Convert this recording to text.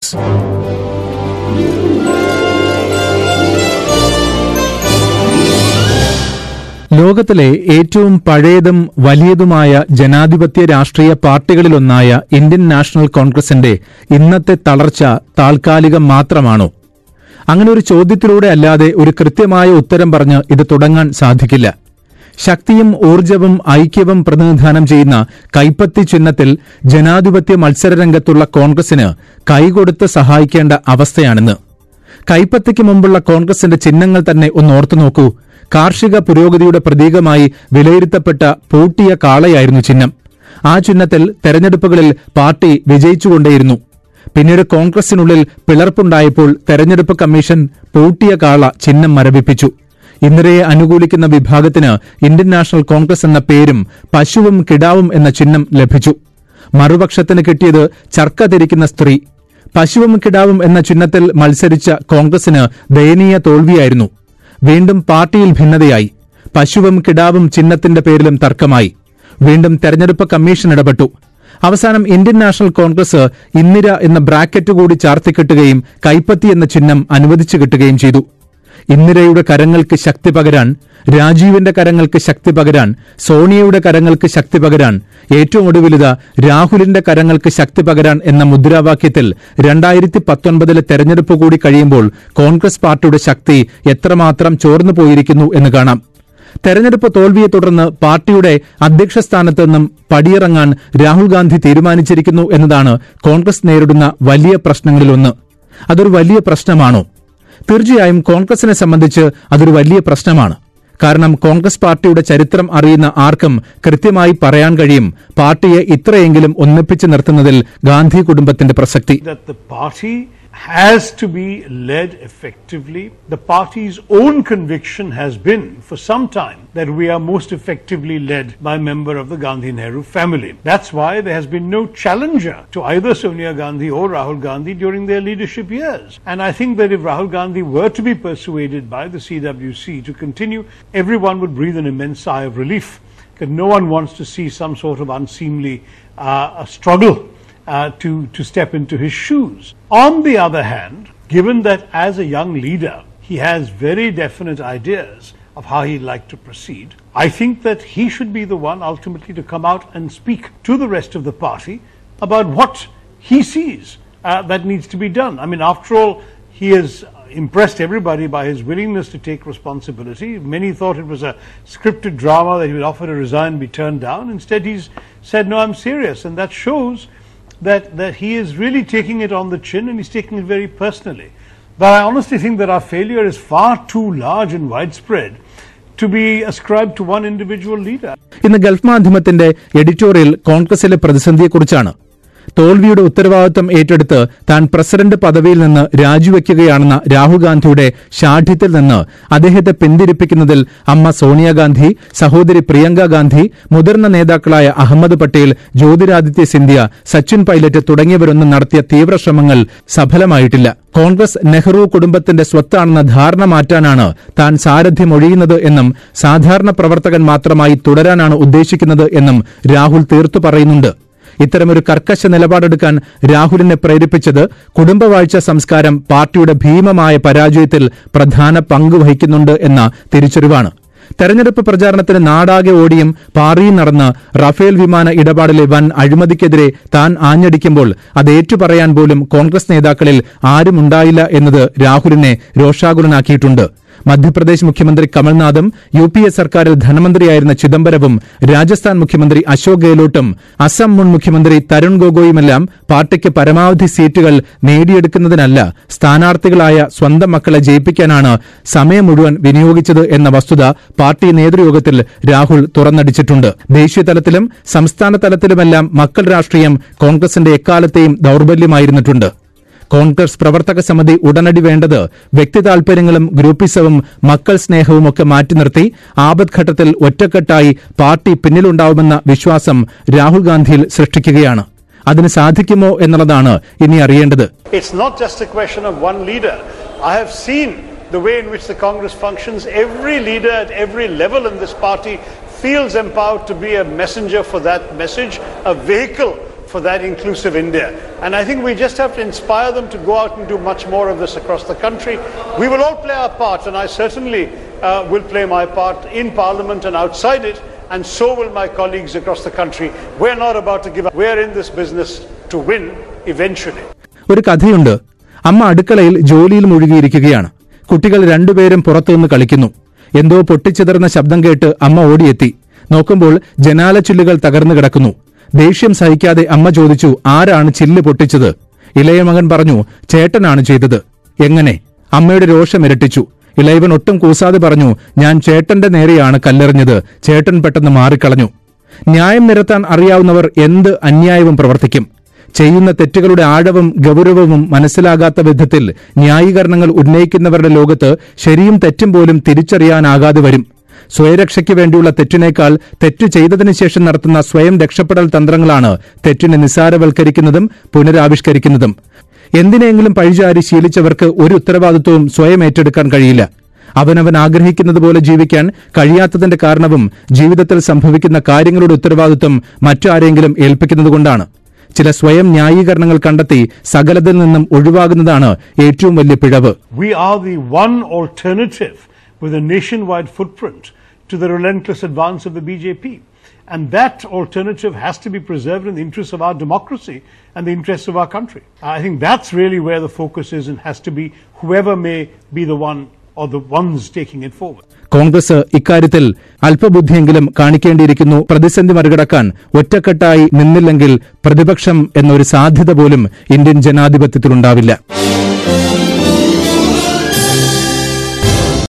ലോകത്തിലെ ഏറ്റവും പഴയതും വലിയതുമായ ജനാധിപത്യ രാഷ്ട്രീയ പാർട്ടികളിലൊന്നായ ഇന്ത്യൻ നാഷണൽ കോൺഗ്രസിന്റെ ഇന്നത്തെ തളർച്ച താൽക്കാലികം മാത്രമാണോ? അങ്ങനെ ഒരു ചോദ്യത്തിലൂടെ അല്ലാതെ ഒരു കൃത്യമായ ഉത്തരം പറഞ്ഞ് ഇത് തുടങ്ങാൻ സാധിക്കില്ല. ശക്തിയും ഊർജ്ജവും ഐക്യവും പ്രതിനിധാനം ചെയ്യുന്ന കൈപ്പത്തി ചിഹ്നത്തിൽ ജനാധിപത്യ മത്സരരംഗത്തുള്ള കോൺഗ്രസിന് കൈകൊടുത്ത് സഹായിക്കേണ്ട അവസ്ഥയാണിന്ന്. കൈപ്പത്തിക്ക് മുമ്പുള്ള കോൺഗ്രസിന്റെ ചിഹ്നങ്ങൾ തന്നെ ഒന്നോർത്തു നോക്കൂ. കാർഷിക പുരോഗതിയുടെ പ്രതീകമായി വിലയിരുത്തപ്പെട്ട പൂട്ടിയ കാളയായിരുന്നു ചിഹ്നം. ആ ചിഹ്നത്തിൽ തെരഞ്ഞെടുപ്പുകളിൽ പാർട്ടി വിജയിച്ചുകൊണ്ടേയിരുന്നു. പിന്നീട് കോൺഗ്രസിനുള്ളിൽ പിളർപ്പുണ്ടായപ്പോൾ തെരഞ്ഞെടുപ്പ് കമ്മീഷൻ പൂട്ടിയ കാള ചിഹ്നം മരവിപ്പിച്ചു. ഇന്ദിരയെ അനുകൂലിക്കുന്ന വിഭാഗത്തിന് ഇന്ത്യൻ നാഷണൽ കോൺഗ്രസ് എന്ന പേരും പശുവും കിടാവും എന്ന ചിഹ്നം ലഭിച്ചു. മറുപക്ഷത്തിന് കിട്ടിയത് ചർക്ക തിരിക്കുന്ന സ്ത്രീ. പശുവും കിടാവും എന്ന ചിഹ്നത്തിൽ മത്സരിച്ച കോൺഗ്രസിന് ദയനീയ തോൽവിയായിരുന്നു. വീണ്ടും പാർട്ടിയിൽ ഭിന്നതയായി. പശുവും കിടാവും ചിഹ്നത്തിന്റെ പേരിലും തർക്കമായി. വീണ്ടും തെരഞ്ഞെടുപ്പ് കമ്മീഷൻ ഇടപെട്ടു. അവസാനം ഇന്ത്യൻ നാഷണൽ കോൺഗ്രസ് ഇന്ദിര എന്ന ബ്രാക്കറ്റ് കൂടി ചാർത്തിക്കിട്ടുകയും കൈപ്പത്തി എന്ന ചിഹ്നം അനുവദിച്ചു കിട്ടുകയും ചെയ്തു. ഇന്ദിരയുടെ കരങ്ങൾക്ക് ശക്തി പകരാൻ, രാജീവിന്റെ കരങ്ങൾക്ക് ശക്തി പകരാൻ, സോണിയയുടെ കരങ്ങൾക്ക് ശക്തി പകരാൻ, ഏറ്റവും ഒടുവിലിത രാഹുലിന്റെ കരങ്ങൾക്ക് ശക്തി പകരാൻ എന്ന മുദ്രാവാക്യത്തിൽ 2019 തെരഞ്ഞെടുപ്പ് കൂടി കഴിയുമ്പോൾ കോൺഗ്രസ് പാർട്ടിയുടെ ശക്തി എത്രമാത്രം ചോർന്നു പോയിരിക്കുന്നു എന്ന് കാണാം. തെരഞ്ഞെടുപ്പ് തോൽവിയെ തുടർന്ന് പാർട്ടിയുടെ അധ്യക്ഷ സ്ഥാനത്ത് നിന്നും പടിയിറങ്ങാൻ രാഹുൽ ഗാന്ധി തീരുമാനിച്ചിരിക്കുന്നു എന്നതാണ് കോൺഗ്രസ് നേരിടുന്ന വലിയ പ്രശ്നങ്ങളിലൊന്ന്. അതൊരു വലിയ പ്രശ്നമാണോ? തീർച്ചയായും കോൺഗ്രസിനെ സംബന്ധിച്ച് അതൊരു വലിയ പ്രശ്നമാണ്. കാരണം കോൺഗ്രസ് പാർട്ടിയുടെ ചരിത്രം അറിയുന്ന ആർക്കും കൃത്യമായി പറയാൻ കഴിയും പാർട്ടിയെ ഇത്രയെങ്കിലും ഒന്നിപ്പിച്ചു നിർത്തുന്നതിൽ ഗാന്ധി കുടുംബത്തിന്റെ പ്രസക്തി. Has to be led effectively. The party's own conviction has been for some time that we are most effectively led by a member of the Gandhi-Nehru family. That's why there has been no challenger to either Sonia Gandhi or Rahul Gandhi during their leadership years. And I think that if Rahul Gandhi were to be persuaded by the CWC to continue, everyone would breathe an immense sigh of relief, because no one wants to see some sort of unseemly struggle to step into his shoes. On the other hand, given that as a young leader he has very definite ideas of how he'd like to proceed, I think that he should be the one ultimately to come out and speak to the rest of the party about what he sees that needs to be done. I mean, after all, he has impressed everybody by his willingness to take responsibility. Many thought it was a scripted drama that he would offer to resign and be turned down. Instead, he's said, no, I'm serious, and that shows that he is really taking it on the chin, and he's taking it very personally. But I honestly think that our failure is far too large and widespread to be ascribed to one individual leader. ഇന്ന് Gulf മാധ്യമത്തിന്റെ editorial കോൺഗ്രസിലെ പ്രതിസന്ധിയെക്കുറിച്ചാണ്. തോൽവിയുടെ ഉത്തരവാദിത്തം ഏറ്റെടുത്ത് താൻ president പദവിയിൽ നിന്ന് രാജിവെക്കുകയാണെന്ന രാഹുൽ ഗാന്ധിയുടെ ശാഠ്യത്തിൽ നിന്ന് അദ്ദേഹത്തെ പിന്തിരിപ്പിക്കുന്നതിൽ അമ്മ സോണിയാഗാന്ധി, സഹോദരി പ്രിയങ്ക ഗാന്ധി, മുതിർന്ന നേതാക്കളായ അഹമ്മദ് പട്ടേൽ, ജ്യോതിരാദിത്യ സിന്ധ്യ, സച്ചിൻ പൈലറ്റ് തുടങ്ങിയവരൊന്നും നടത്തിയ തീവ്രശ്രമങ്ങൾ സഫലമായിട്ടില്ല. കോൺഗ്രസ് നെഹ്റു കുടുംബത്തിന്റെ സ്വത്താണെന്ന ധാരണ മാറ്റാനാണ് താൻ സാരഥ്യമൊഴിയുന്നത് എന്നും സാധാരണ പ്രവർത്തകൻ മാത്രമായി തുടരാനാണ് ഉദ്ദേശിക്കുന്നത് എന്നും രാഹുൽ തീർത്തു പറയുന്നുണ്ട്. ഇത്തരമൊരു കർക്കശ നിലപാടെടുക്കാൻ രാഹുലിനെ പ്രേരിപ്പിച്ചത് കുടുംബവാഴ്ച സംസ്കാരം പാർട്ടിയുടെ ഭീമമായ പരാജയത്തിൽ പ്രധാന പങ്ക് വഹിക്കുന്നുണ്ട് എന്ന തിരിച്ചറിവാണ്. തെരഞ്ഞെടുപ്പ് പ്രചാരണത്തിന് നാടാകെ ഓടിയും പാറിയും നടന്ന റഫേൽ വിമാന ഇടപാടിലെ വൻ അഴിമതിക്കെതിരെ താൻ ആഞ്ഞടിക്കുമ്പോൾ അത് ഏറ്റുപറയാൻ പോലും കോൺഗ്രസ് നേതാക്കളിൽ ആരുമുണ്ടായില്ല എന്നത് രാഹുലിനെ രോഷാകുലനാക്കിയിട്ടുണ്ട്. മധ്യപ്രദേശ് മുഖ്യമന്ത്രി കമൽനാഥും UPA സർക്കാരിൽ ധനമന്ത്രിയായിരുന്ന ചിദംബരവും രാജസ്ഥാൻ മുഖ്യമന്ത്രി അശോക് ഗെഹ്ലോട്ടും അസം മുൻ മുഖ്യമന്ത്രി തരുൺ ഗൊഗോയുമെല്ലാം പാർട്ടിക്ക് പരമാവധി സീറ്റുകൾ നേടിയെടുക്കുന്നതിനല്ല, സ്ഥാനാർത്ഥികളായ സ്വന്തം മക്കളെ ജയിപ്പിക്കാനാണ് സമയം മുഴുവൻ വിനിയോഗിച്ചത് എന്ന വസ്തുത പാർട്ടി നേതൃയോഗത്തിൽ രാഹുൽ തുറന്നടിച്ചിട്ടുണ്ട്. ദേശീയ തലത്തിലും സംസ്ഥാന തലത്തിലുമെല്ലാം മക്കൾ രാഷ്ട്രീയം കോൺഗ്രസിന്റെ എക്കാലത്തെയും ദൌർബല്യമായിരുന്നിട്ടുണ്ട്. കോൺഗ്രസ് പ്രവർത്തക സമിതി ഉടനടി വേണ്ടത് വ്യക്തി താൽപര്യങ്ങളും ഗ്രൂപ്പിസവും മക്കൾ സ്നേഹവുമൊക്കെ മാറ്റി നിർത്തി ആപത്ഘട്ടത്തിൽ ഒറ്റക്കെട്ടായി പാർട്ടി പിന്നിലുണ്ടാവുമെന്ന വിശ്വാസം രാഹുൽ ഗാന്ധിയിൽ സൃഷ്ടിക്കുകയാണ്. അതിന് സാധിക്കുമോ എന്നുള്ളതാണ് ഇനി അറിയേണ്ടത്. It's not just a question of one leader. I have seen the way in which the Congress functions. Every leader at every level in this party feels empowered to be a messenger for that message, a vehicle for that inclusive India. And I think we just have to inspire them to go out and do much more of this across the country. We will all play our part, and I certainly will play my part in Parliament and outside it, and so will my colleagues across the country. We're not about to give up. We're in this business to win eventually. ഒരു കഥയുണ്ട്. അമ്മ അടുക്കളയിൽ ജോലിയിൽ മുഴുകിയിരിക്കുകയാണ്. കുട്ടികൾ രണ്ടുപേരും പുറത്തുനിന്ന് കളിക്കുന്നു. എന്തോ പൊട്ടിച്ചിതറുന്ന ശബ്ദം കേട്ട് അമ്മ ഓടിയെത്തി. നോക്കുമ്പോൾ ജനാല ചില്ലുകൾ തകർന്നു കിടക്കുന്നു. ദേഷ്യം സഹിക്കാതെ അമ്മ ചോദിച്ചു, ആരാണ് ചില്ല് പൊട്ടിച്ചത്? ഇളയ മകൻ പറഞ്ഞു, ചേട്ടനാണ് ചെയ്തത്. എങ്ങനെ? അമ്മയുടെ രോഷം ഇരട്ടിച്ചു. ഇളയവൻ ഒട്ടും കൂസാതെ പറഞ്ഞു, ഞാൻ ചേട്ടന്റെ നേരെയാണ് കല്ലെറിഞ്ഞത്. ചേട്ടൻ പെട്ടെന്ന് മാറിക്കളഞ്ഞു. ന്യായം നിരത്താൻ അറിയാവുന്നവർ എന്ത് അന്യായവും പ്രവർത്തിക്കും. ചെയ്യുന്ന തെറ്റുകളുടെ ആഴവും ഗൗരവവും മനസ്സിലാകാത്ത വിധത്തിൽ ന്യായീകരണങ്ങൾ ഉന്നയിക്കുന്നവരുടെ ലോകത്ത് ശരിയും തെറ്റും പോലും തിരിച്ചറിയാനാകാതെ വരും. സ്വയരക്ഷയ്ക്ക് വേണ്ടിയുള്ള തെറ്റിനേക്കാൾ തെറ്റ് ചെയ്തതിനു ശേഷം നടത്തുന്ന സ്വയം രക്ഷപ്പെടൽ തന്ത്രങ്ങളാണ് തെറ്റിനെ നിസ്സാരവൽക്കരിക്കുന്നതും പുനരാവിഷ്കരിക്കുന്നതും. എന്തിനെങ്കിലും പഴിചാരി ശീലിച്ചവർക്ക് ഒരു ഉത്തരവാദിത്വവും സ്വയം ഏറ്റെടുക്കാൻ കഴിയില്ല. അവനവൻ ആഗ്രഹിക്കുന്നത് പോലെ ജീവിക്കാൻ കഴിയാത്തതിന്റെ കാരണവും ജീവിതത്തിൽ സംഭവിക്കുന്ന കാര്യങ്ങളുടെ ഉത്തരവാദിത്വം മറ്റാരെങ്കിലും ഏൽപ്പിക്കുന്നതുകൊണ്ടാണ്. ചില സ്വയം ന്യായീകരണങ്ങൾ കണ്ടെത്തി സകലത്തിൽ നിന്നും ഒഴിവാകുന്നതാണ് ഏറ്റവും വലിയ പിഴവ്. We are the one alternative with a nationwide footprint to the relentless advance of the BJP. And that alternative has to be preserved in the interests of our democracy and the interests of our country. I think that's really where the focus is, and has to be whoever may be the one or the ones taking it forward. Congress ഇക്കാര്യത്തിൽ അല്പബുദ്ധിയെങ്കിലും കാണിക്കേണ്ടിയിരിക്കുന്നു. പ്രതിസന്ധി മറികടക്കാൻ ഒറ്റക്കെട്ടായി നിന്നില്ലെങ്കിൽ പ്രതിപക്ഷം എന്നൊരു സാധ്യത പോലും Indian ജനാധിപത്യത്തിലുണ്ടാവില്ല.